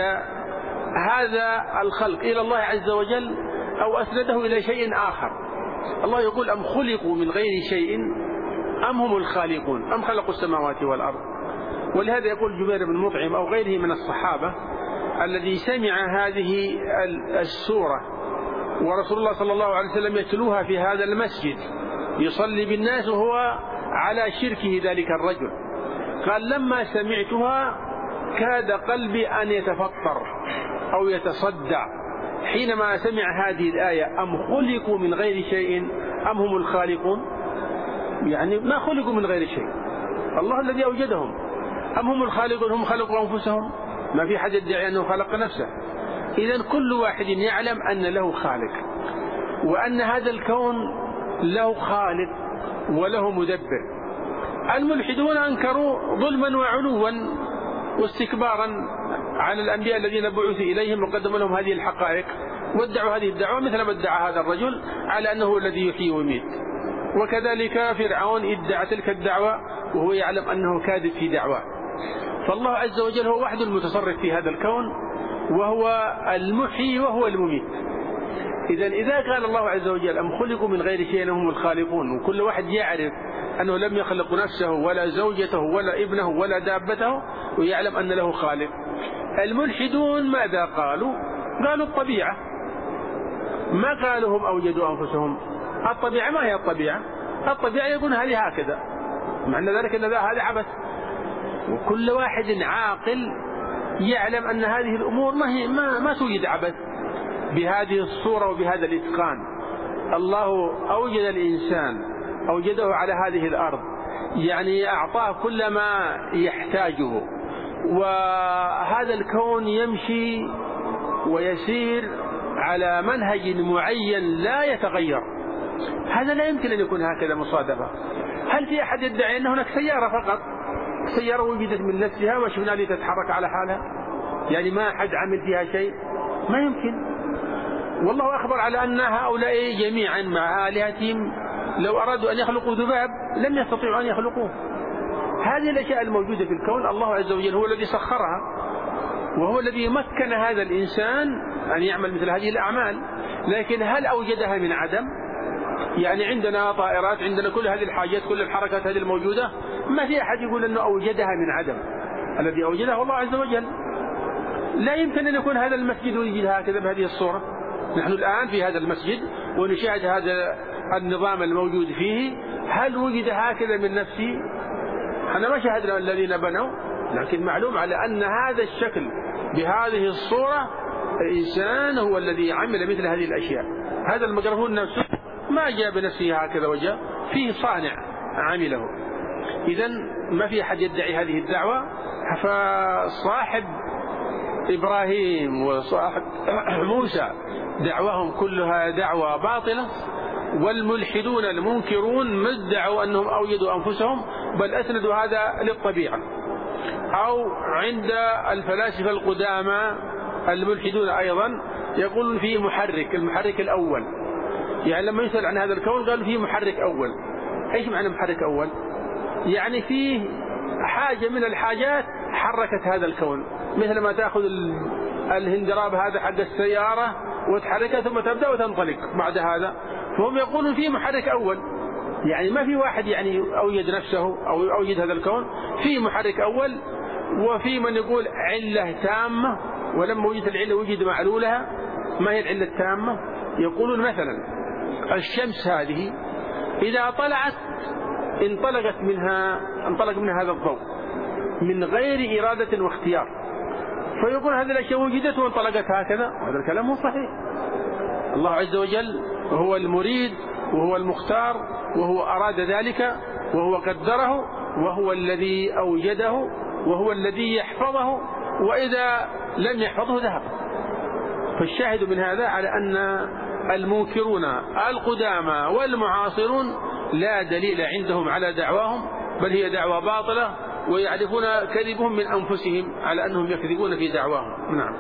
هذا الخلق إلى الله عز وجل أو أسنده إلى شيء آخر. الله يقول: أم خلقوا من غير شيء أم هم الخالقون أم خلقوا السماوات والأرض. ولهذا يقول جبير بن مطعم أو غيره من الصحابة الذي سمع هذه السورة ورسول الله صلى الله عليه وسلم يتلوها في هذا المسجد يصلي بالناس وهو على شركه ذلك الرجل، قال: لما سمعتها كاد قلبي أن يتفطر أو يتصدع حينما سمع هذه الآية: أم خلقوا من غير شيء أم هم الخالقون. يعني ما خلقوا من غير شيء، الله الذي أوجدهم. أم هم الخالقون، هم خلقوا أنفسهم، ما في حد يدعي أنه خلق نفسه. إذن كل واحد يعلم أن له خالق، وأن هذا الكون له خالق وله مدبر. الملحدون أنكروا ظلما وعلوا واستكبارا على الأنبياء الذين بعثوا إليهم وقدموا لهم هذه الحقائق، وادعوا هذه الدعوة مثل ما ادعى هذا الرجل على أنه الذي يحيي ويميت. وكذلك فرعون ادعى تلك الدعوة وهو يعلم أنه كاذب في دعواه. فالله عز وجل هو وحده المتصرف في هذا الكون، وهو المحيي وهو المميت. إذا قال الله عز وجل: أم خلقوا من غير شيء هم الخالقون، وكل واحد يعرف أنه لم يخلق نفسه ولا زوجته ولا ابنه ولا دابته، ويعلم أن له خالق. الملحدون ماذا قالوا؟ قالوا الطبيعة، ما قالوا هم أوجدوا أنفسهم. الطبيعة ما هي الطبيعة؟ الطبيعة يقول هذه هكذا، معنى ذلك أن هذا عبث. وكل واحد عاقل يعلم أن هذه الأمور ما توجد عبث بهذه الصورة وبهذا الإتقان. الله أوجد الإنسان، أوجده على هذه الأرض، يعني أعطاه كل ما يحتاجه، وهذا الكون يمشي ويسير على منهج معين لا يتغير. هذا لا يمكن أن يكون هكذا مصادفة. هل في أحد يدعي أن هناك سيارة فقط، سيارة وجدت من نفسها وشفنا لي تتحرك على حالها، يعني ما أحد عمل فيها شيء؟ ما يمكن. والله أخبر على أن هؤلاء جميعا مع آلهتهم لو أرادوا أن يخلقوا ذباب لم يستطيعوا أن يخلقوه. هذه الأشياء الموجودة في الكون الله عز وجل هو الذي سخرها، وهو الذي مكن هذا الإنسان أن يعمل مثل هذه الأعمال. لكن هل أوجدها من عدم؟ يعني عندنا طائرات، عندنا كل هذه الحاجات، كل الحركات هذه الموجودة، ما في أحد يقول أنه أوجدها من عدم. الذي أوجدها الله عز وجل. لا يمكن أن يكون هذا المسجد ويجد هكذا بهذه الصورة. نحن الآن في هذا المسجد ونشاهد هذا النظام الموجود فيه، هل وجد هكذا من نفسه؟ احنا ما شاهدنا الذين بنوا، لكن معلوم على أن هذا الشكل بهذه الصورة الإنسان هو الذي عمل مثل هذه الأشياء. هذا الميكروفون نفسه ما جاء بنفسه هكذا وجاء، فيه صانع عمله. إذن ما في أحد يدعي هذه الدعوة. فصاحب إبراهيم وصاحب موسى دعواهم كلها دعوة باطلة، والملحدون المنكرون ما ادعوا أنهم أوجدوا أنفسهم، بل أسندوا هذا للطبيعة. أو عند الفلاسفة القدامى الملحدون أيضا يقولون فيه محرك، المحرك الأول، يعني لما يسأل عن هذا الكون قالوا فيه محرك أول. إيش معنى محرك أول؟ يعني فيه حاجة من الحاجات حركت هذا الكون، مثل ما تأخذ الهندراب هذا حق السيارة وتحركها ثم تبدأ وتنطلق بعد هذا، فهم يقولون فيه محرك أول، يعني ما في واحد يعني أوجد نفسه أو أوجد هذا الكون، فيه محرك أول. وفي من يقول علة تامة، ولما وجدت العلة وجد معلولها. ما هي العلة التامة؟ يقولون مثلا الشمس هذه إذا طلعت انطلق منها هذا الضوء من غير إرادة واختيار، فيقول هذه الأشياء وجدت وانطلقت هكذا، وهذا الكلام مو صحيح. الله عز وجل هو المريد وهو المختار، وهو أراد ذلك وهو قدره، وهو الذي أوجده، وهو الذي يحفظه، وإذا لم يحفظه ذهب. فالشاهد من هذا على أن المنكرون القدامى والمعاصرون لا دليل عندهم على دعواهم، بل هي دعوة باطلة، ويعرفون كذبهم من أنفسهم على أنهم يكذبون في دعواهم. نعم.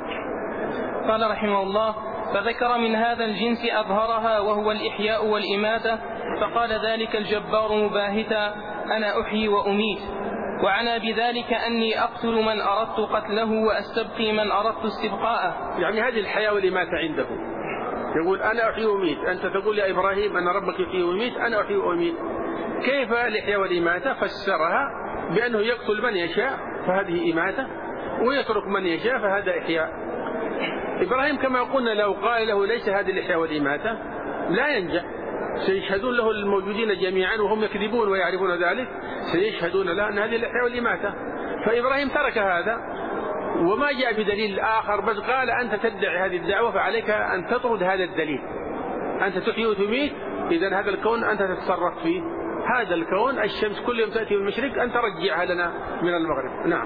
قال رحمه الله: فذكر من هذا الجنس أظهرها وهو الإحياء والإماتة، فقال ذلك الجبار مباهتا: أنا أحيي وأميت، وعنى بذلك أني أقتل من أردت قتله وأستبقي من أردت استبقاءه. يعني هذه الحياة والإماتة عنده، يقول أنا أحيي وأميت. أنت تقول يا إبراهيم أن ربك يحيي ويميت، أنا أحيي وأميت. كيف الإحياء والإماتة؟ فسرها بأنه يقتل من يشاء فهذه إماتة، ويترك من يشاء فهذا إحياء. إبراهيم كما قلنا لو قال له ليس هذه الإحياء والإماتة لا ينجح، سيشهدون له الموجودين جميعا وهم يكذبون ويعرفون ذلك، سيشهدون له أن هذه الإحياء والإماتة. فإبراهيم ترك هذا وما جاء بدليل آخر، بس قال أنت تدعي هذه الدعوة فعليك أن تطرد هذا الدليل. أنت تحيي وتميت، إذن هذا الكون أنت تتصرف فيه. هذا الكون الشمس كل يوم تأتي من المشرق، أنت رجعها لنا من المغرب. نعم.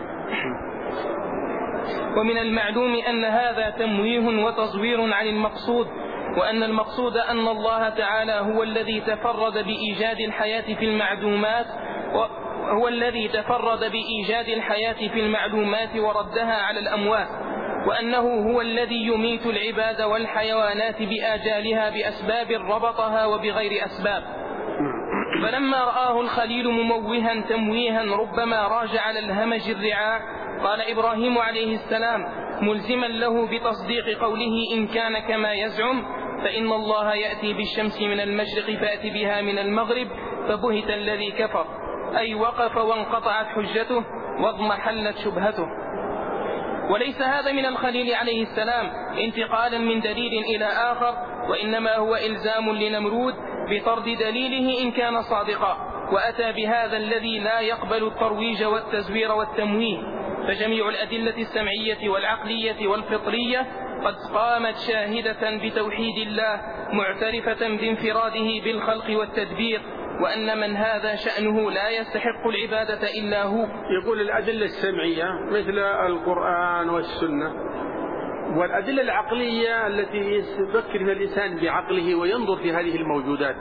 ومن المعلوم أن هذا تمويه وتصوير عن المقصود، وأن المقصود أن الله تعالى هو الذي تفرد بإيجاد الحياة في المعدومات، وهو الذي تفرد بإيجاد الحياة في المعلومات وردها على الأموات، وأنه هو الذي يميت العباد والحيوانات بآجالها بأسباب ربطها وبغير أسباب. فلما رآه الخليل مموها تمويها ربما راجع على الهمج الرعاع، قال إبراهيم عليه السلام ملزما له بتصديق قوله إن كان كما يزعم: فإن الله يأتي بالشمس من المشرق فأتي بها من المغرب، فبهت الذي كفر، أي وقف وانقطعت حجته واضمحلت شبهته. وليس هذا من الخليل عليه السلام انتقالا من دليل إلى آخر، وإنما هو إلزام لنمرود بطرد دليله إن كان صادقا، وأتى بهذا الذي لا يقبل الترويج والتزوير والتمويه. فجميع الأدلة السمعية والعقلية والفطرية قد قامت شاهدة بتوحيد الله، معترفة بانفراده بالخلق والتدبير، وأن من هذا شأنه لا يستحق العبادة إلا هو. يقول الأدلة السمعية مثل القرآن والسنة، والأدلة العقلية التي يفكر فيها الإنسان بعقله وينظر في هذه الموجودات،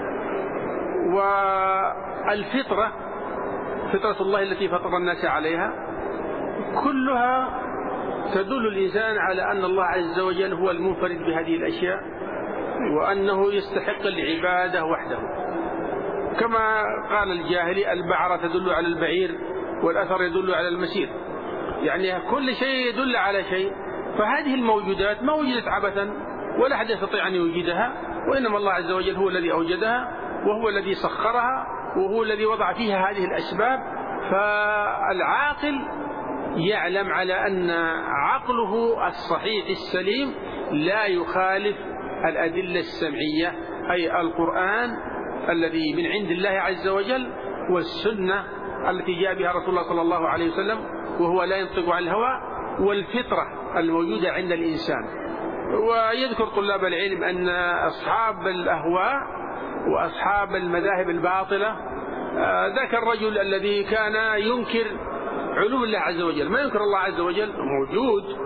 والفطرة فطرة الله التي فطر الناس عليها، كلها تدل الإنسان على أن الله عز وجل هو المنفرد بهذه الأشياء، وأنه يستحق العبادة وحده. كما قال الجاهلي: البعرة تدل على البعير والأثر يدل على المسير. يعني كل شيء يدل على شيء. فهذه الموجودات ما وجدت عبثا ولا أحد يستطيع أن يوجدها، وإنما الله عز وجل هو الذي أوجدها، وهو الذي سخرها، وهو الذي وضع فيها هذه الأسباب. فالعاقل يعلم على أن عقله الصحيح السليم لا يخالف الأدلة السمعية، أي القرآن الذي من عند الله عز وجل، والسنة التي جاء بها رسول الله صلى الله عليه وسلم وهو لا ينطق عن الهوى، والفطرة الموجودة عند الإنسان. ويذكر طلاب العلم أن أصحاب الأهواء وأصحاب المذاهب الباطلة، ذاك الرجل الذي كان ينكر علو الله عز وجل، ما ينكر الله عز وجل موجود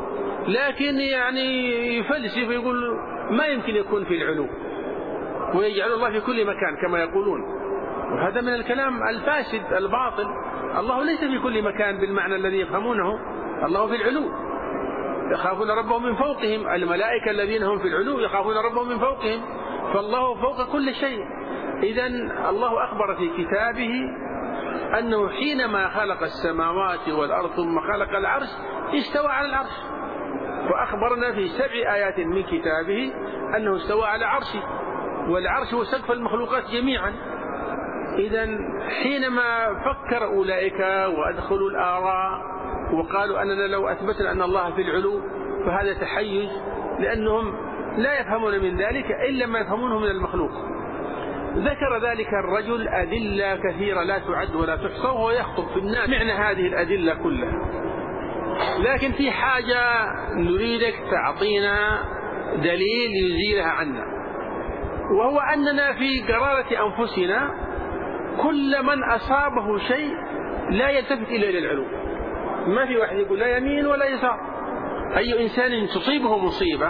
لكن يعني يفلسف ويقول ما يمكن يكون في العلو، ويجعل الله في كل مكان كما يقولون، وهذا من الكلام الفاسد الباطل. الله ليس في كل مكان بالمعنى الذي يفهمونه، الله في العلو، يخافون ربهم من فوقهم، الملائكة الذين هم في العلو يخافون ربهم من فوقهم، فالله فوق كل شيء. إذن الله أخبر في كتابه أنه حينما خلق السماوات والأرض ثم خلق العرش استوى على العرش، وأخبرنا في 7 آيات من كتابه أنه استوى على عرشه، والعرش هو سقف المخلوقات جميعا. إذن حينما فكر أولئك وأدخلوا الآراء وقالوا أننا لو أثبتنا أن الله في العلو فهذا تحيز، لأنهم لا يفهمون من ذلك إلا ما يفهمونه من المخلوق. ذكر ذلك الرجل أدلة كثيرة لا تعد ولا تحصى وهو يخطب في الناس معنى هذه الأدلة كلها، لكن في حاجة نريدك تعطينا دليل يزيلها عنا، وهو أننا في قرارة أنفسنا كل من أصابه شيء لا يلتفت إلى العلو. ما في واحد يقول لا يمين ولا يسار، أي إنسان تصيبه مصيبة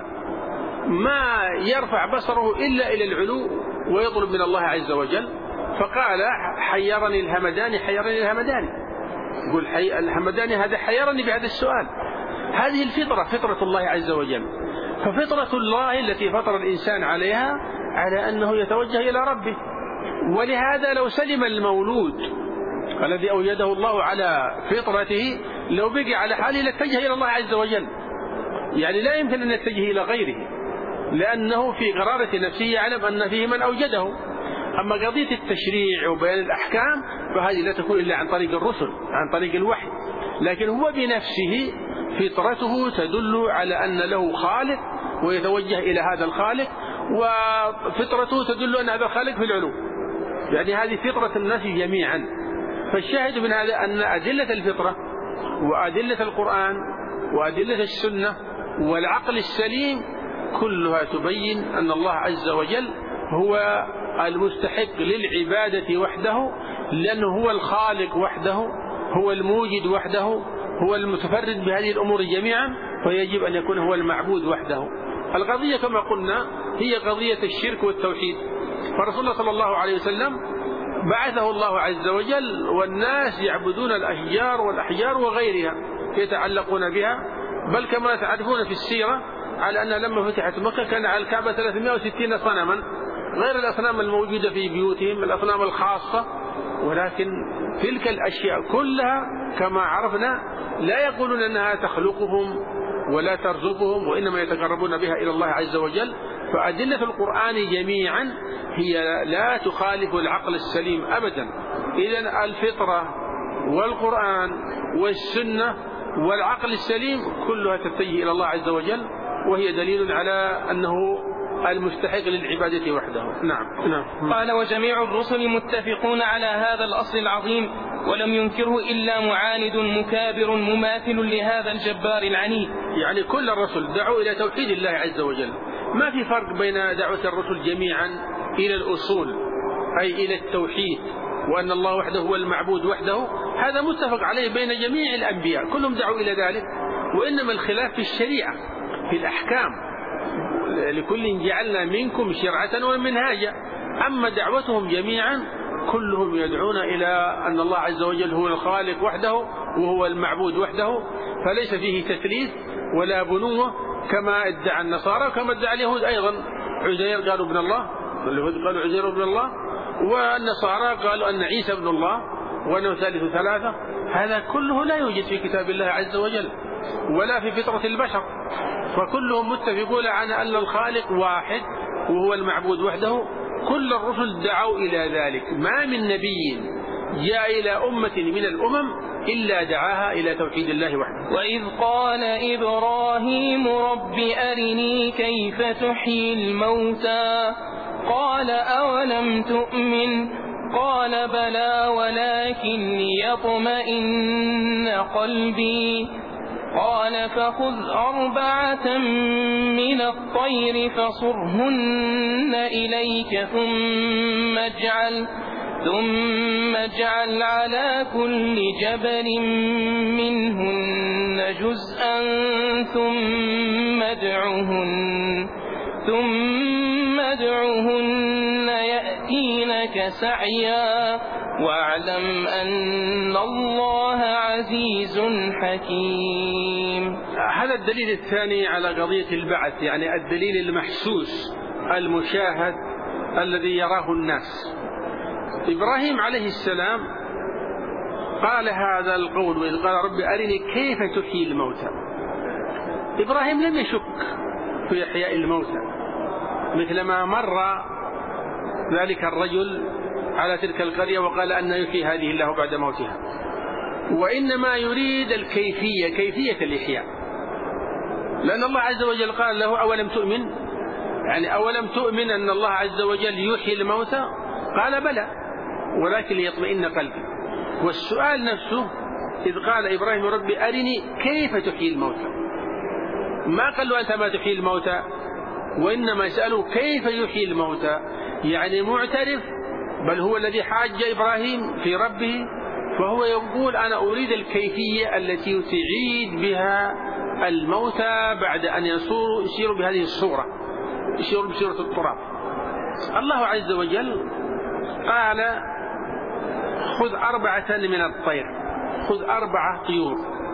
ما يرفع بصره إلا إلى العلو ويطلب من الله عز وجل. فقال حيرني الهمداني، حيرني الهمداني، يقول الهمداني هذا حيرني بهذا السؤال. هذه الفطرة، فطرة الله عز وجل، ففطرة الله التي فطر الإنسان عليها على أنه يتوجه إلى ربه. ولهذا لو سلم المولود الذي أوجده الله على فطرته لو بقي على حاله لاتجه إلى الله عز وجل، يعني لا يمكن أن يتجه إلى غيره، لأنه في قرارة نفسه يعلم أن فيه من أوجده. أما قضية التشريع وبيان الأحكام فهذه لا تكون إلا عن طريق الرسل، عن طريق الوحي، لكن هو بنفسه فطرته تدل على أن له خالق ويتوجه إلى هذا الخالق، وفطرته تدل أن هذا الخالق في العلو، يعني هذه فطرة الناس جميعا. فالشاهد من هذا أن أدلة الفطرة وأدلة القرآن وأدلة السنة والعقل السليم كلها تبين أن الله عز وجل هو المستحق للعبادة وحده، لأنه هو الخالق وحده، هو الموجد وحده، هو المتفرد بهذه الأمور جميعا، فيجب أن يكون هو المعبود وحده. القضية كما قلنا هي قضية الشرك والتوحيد. فرسول الله صلى الله عليه وسلم بعثه الله عز وجل والناس يعبدون الأشجار والأحجار وغيرها يتعلقون بها، بل كما تعرفون في السيرة على أن لما فتحت مكة كان على الكعبة 360 صنما غير الأصنام الموجودة في بيوتهم، الأصنام الخاصة. ولكن تلك الأشياء كلها كما عرفنا لا يقولون أنها تخلقهم ولا ترزقهم، وإنما يتقربون بها إلى الله عز وجل. فأدلة القرآن جميعا هي لا تخالف العقل السليم أبدا. إذن الفطرة والقرآن والسنة والعقل السليم كلها تتجه إلى الله عز وجل، وهي دليل على أنه المستحق للعبادة وحده. نعم. قال وجميع الرسل متفقون على هذا الأصل العظيم، ولم ينكره إلا معاند مكابر مماثل لهذا الجبار العنيد. يعني كل الرسل دعوا إلى توحيد الله عز وجل، ما في فرق بين دعوة الرسل جميعا إلى الأصول أي إلى التوحيد، وأن الله وحده هو المعبود وحده، هذا متفق عليه بين جميع الأنبياء كلهم دعوا إلى ذلك. وإنما الخلاف في الشريعة في الأحكام، لكل جعلنا منكم شرعة ومنهاجا. أما دعوتهم جميعا كلهم يدعون إلى أن الله عز وجل هو الخالق وحده وهو المعبود وحده، فليس فيه تثليث ولا بنوة كما ادعى النصارى، كما ادعى اليهود أيضا. عزير قالوا ابن الله، اليهود قالوا عزير ابن الله، والنصارى قالوا أن عيسى ابن الله وأنه ثالث ثلاثة. هذا كله لا يوجد في كتاب الله عز وجل ولا في فطرة البشر، فكلهم متفقون على أن الخالق واحد وهو المعبود وحده. كل الرسل دعوا إلى ذلك، ما من نبي جاء إلى أمة من الأمم إلا دعاها إلى توحيد الله وحده. وإذ قال إبراهيم رب أرني كيف تحيي الموتى قال أولم تؤمن قال بلى ولكن ليطمئن قلبي قال فخذ 4 من الطير فصرهن إليك ثم اجعل على كل جبل منهن جزءا ثم ادعهن يأتينك سعيا واعلم أن الله عزيز حكيم. هذا الدليل الثاني على قضية البعث، يعني الدليل المحسوس المشاهد الذي يراه الناس. إبراهيم عليه السلام قال هذا القول وإذ قال رب أرني كيف تحيي الموتى. إبراهيم لم يشك في إحياء الموتى مثلما مر ذلك الرجل على تلك القرية وقال أن يحيي هذه الله بعد موتها، وإنما يريد الكيفية، كيفية الإحياء، لأن الله عز وجل قال له أولم تؤمن، يعني أولم تؤمن أن الله عز وجل يحيي الموتى؟ قال بلى ولكن ليطمئن قلبي. والسؤال نفسه إذ قال إبراهيم ربي أرني كيف تحيي الموتى، ما قال له أنت ما تحيي الموتى، وإنما يسأله كيف يحيي الموتى، يعني معترف، بل هو الذي حاج إبراهيم في ربه، فهو يقول أنا أريد الكيفية التي تعيد بها الموتى بعد أن يسيروا بهذه الصورة، يسيروا بصورة التراب. الله عز وجل قال خذ 4 من الطير، خذ 4 طيور.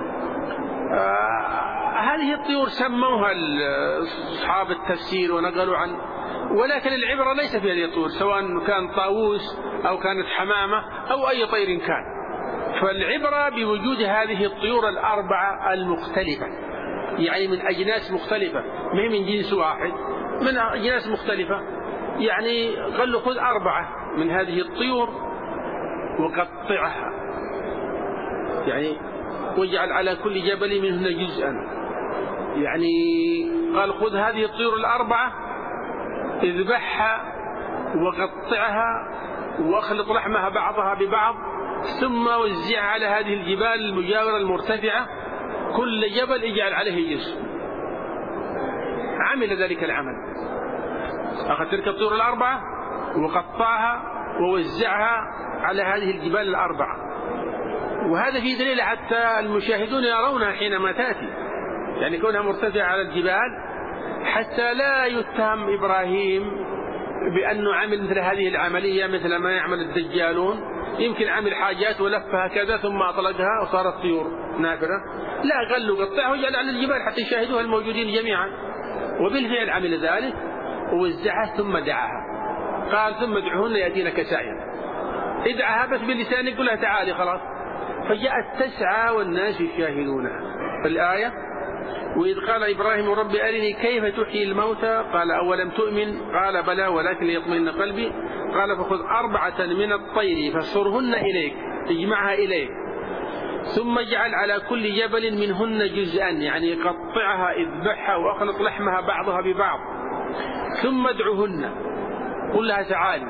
هذه الطيور سموها أصحاب التفسير ونقلوا عنه، ولكن العبرة ليس في هذه الطيور، سواء كان طاووس أو كانت حمامة أو أي طير كان، فالعبرة بوجود هذه الطيور 4 المختلفة، يعني من أجناس مختلفة، ما من جنس واحد، من أجناس مختلفة. يعني قال له خذ 4 من هذه الطيور وقطعها، يعني واجعل على كل جبل منهن جزءا، يعني قال خذ هذه الطيور 4 اذبحها وقطعها واخلط لحمها بعضها ببعض ثم وزعها على هذه الجبال المجاورة المرتفعة، كل جبل اجعل عليه جزء. عمل ذلك العمل، أخذ تلك الطيور 4 وقطعها ووزعها على هذه الجبال 4، وهذا في دليل حتى المشاهدون يرونها حينما تأتي، يعني كونها مرتفعة على الجبال، حتى لا يتهم إبراهيم بأنه عمل مثل هذه العملية مثل ما يعمل الدجالون، يمكن عمل حاجات ولفها كذا ثم أطلقها وصارت طيور نافرة. لا، قال له قطعه وجعل على الجبال حتى يشاهدوها الموجودين جميعا، وبالفعل عمل ذلك ووزعها ثم دعاها، قال ثم ادعهن يأتينك سعيا. ادعها بس بلسانك، قل لها تعالي خلاص، فجاءت تسعى والناس يشاهدونها. الآية وإذ قال إبراهيم ربي أرني كيف تحيي الموتى قال أولم تؤمن قال بلى ولكن ليطمئن قلبي قال فخذ 4 من الطير فصرهن إليك، اجمعها إليك، ثم اجعل على كل جبل منهن جزءا، يعني قطعها اذبحها واخلط لحمها بعضها ببعض، ثم ادعهن قل لها تعالي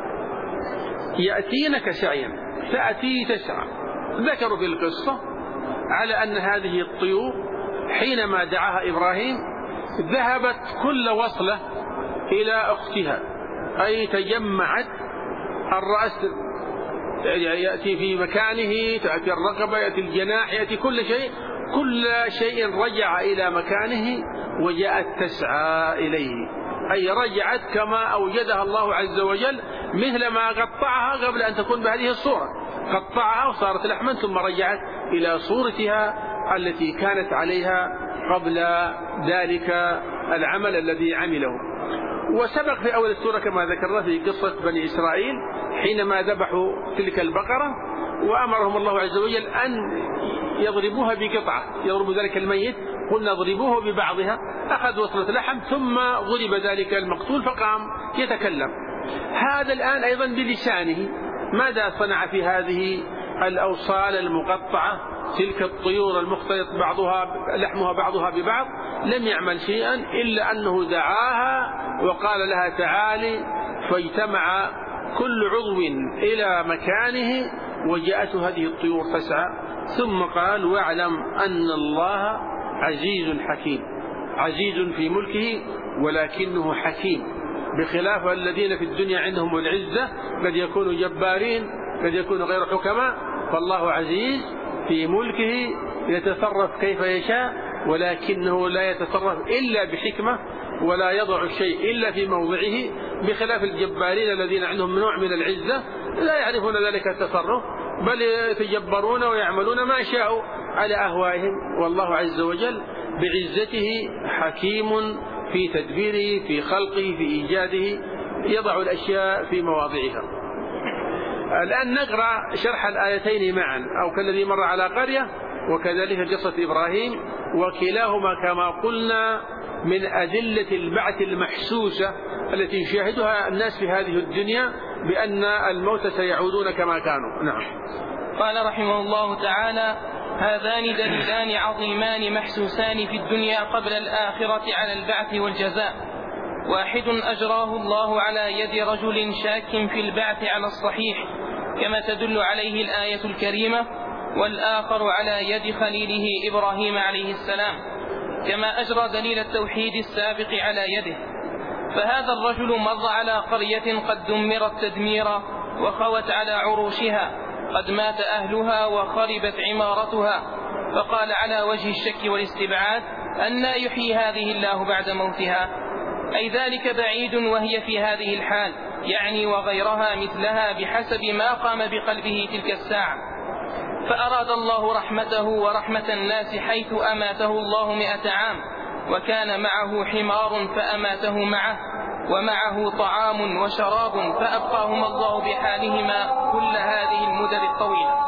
يأتينك سعيا، تأتي تسعى. ذكروا في القصة على أن هذه الطيور حينما دعاها إبراهيم ذهبت كل وصلة إلى أختها، أي تجمعت الرأس يأتي في مكانه، تأتي الرقبة، يأتي الجناح، يأتي كل شيء رجع إلى مكانه وجاءت تسعى إليه، أي رجعت كما أوجدها الله عز وجل، مثل ما قطعها قبل أن تكون بهذه الصورة، قطعها وصارت لحما ثم رجعت إلى صورتها التي كانت عليها قبل ذلك العمل الذي عمله. وسبق في أول السورة كما ذكرنا في قصة بني إسرائيل حينما ذبحوا تلك البقرة وأمرهم الله عز وجل أن يضربوها بقطعة، يضربوا ذلك الميت، قلنا اضربوه ببعضها، أخذ وصلة لحم ثم ضرب ذلك المقتول فقام يتكلم. هذا الآن أيضا بلسانه ماذا صنع في هذه الأوصال المقطعة، تلك الطيور المختلط لحمها بعضها ببعض، لم يعمل شيئا إلا أنه دعاها وقال لها تعالي، فاجتمع كل عضو إلى مكانه وجاءته هذه الطيور تسعى، ثم قال واعلم أن الله عزيز حكيم، عزيز في ملكه ولكنه حكيم، بخلاف الذين في الدنيا عندهم العزة قد يكونوا جبارين، قد يكونوا غير حكماء، فالله عزيز في ملكه يتصرف كيف يشاء، ولكنه لا يتصرف إلا بحكمة، ولا يضع الشيء إلا في موضعه، بخلاف الجبارين الذين عندهم نوع من العزة لا يعرفون ذلك التصرف، بل يتجبرون ويعملون ما شاءوا على أهوائهم. والله عز وجل بعزته حكيم في تدبيره، في خلقه، في إيجاده، يضع الأشياء في مواضعها. الآن نقرأ شرح الآيتين معا، أو كالذي مر على قرية وكذلك قصة إبراهيم، وكلاهما كما قلنا من أدلة البعث المحسوسة التي يشاهدها الناس في هذه الدنيا، بأن الموت سيعودون كما كانوا. نعم. قال رحمه الله تعالى: هذان دليلان عظيمان محسوسان في الدنيا قبل الآخرة على البعث والجزاء، واحد أجراه الله على يد رجل شاك في البعث على الصحيح كما تدل عليه الآية الكريمة، والآخر على يد خليله إبراهيم عليه السلام كما أجرى دليل التوحيد السابق على يده. فهذا الرجل مر على قرية قد دمرت تدميرا وخوت على عروشها، قد مات أهلها وخربت عمارتها، فقال على وجه الشك والاستبعاد: أنى يحيي هذه الله بعد موتها؟ أي ذلك بعيد وهي في هذه الحال، يعني وغيرها مثلها بحسب ما قام بقلبه تلك الساعة. فأراد الله رحمته ورحمة الناس حيث أماته الله 100 عام، وكان معه حمار فأماته معه، ومعه طعام وشراب فأبقاهما الله بحالهما كل هذه المدد الطويلة.